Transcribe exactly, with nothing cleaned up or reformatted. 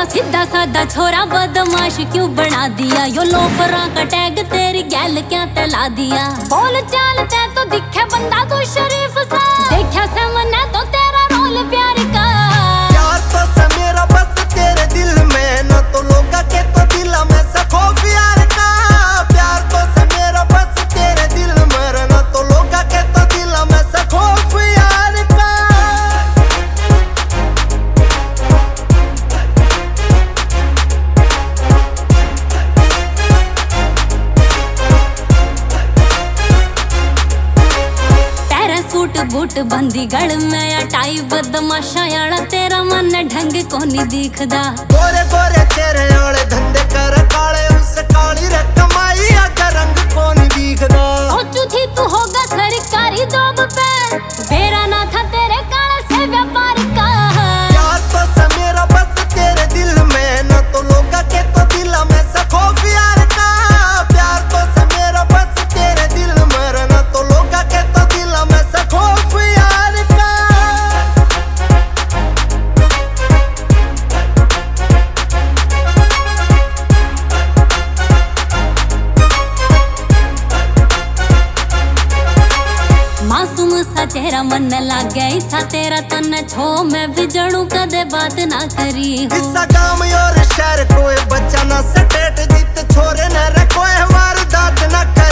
सा सीधा साधा छोरा बदमाश क्यों बना दिया, यो लोफरा का टैग तेरी गैल क्या तला दिया। बोल चाल ते तो दिखे बंदा तू शरीफ सा, देखा से मना तो तेरा रोल प्यार का। प्यार तो से मेरा बस तेरे दिल में, न तो लोगा के तो दिल में से खौफ यार का। प्यार तो से मेरा बस तेरे दिल में, न तो लोगा के तो दिल में से खौफ यार का। सूट बूट बंदी गल में अटाई बदमाशा याड़ा, तेरा मन ढंग को नहीं दिखदा। गोरे गोरे तेरे वाले धंधे कर काले, उससे काली रे कमाई आका रंग को नहीं दिखदा। सोचू थी तू होगा सरकारी जॉब पे, मेरा ना था तेरे काले से व्यापार का। प्यार तो से मेरा बस तेरे दिल में, न तो लोगा के तो दिल में से खौफ यार का। प्यार तो से मेरा बस तेरे दिल में, न तो लोगा के तो दिल में से खौफ यार का। मासूम सा चेहरा मन लागे ऐसा तेरा तन छो, मैं भी जड़ू कदे बात ना करी हो। इसा गांव और शहर कोई बच्चा ना सटेट, जीत छोरे न रे कोई वारदात ना करे।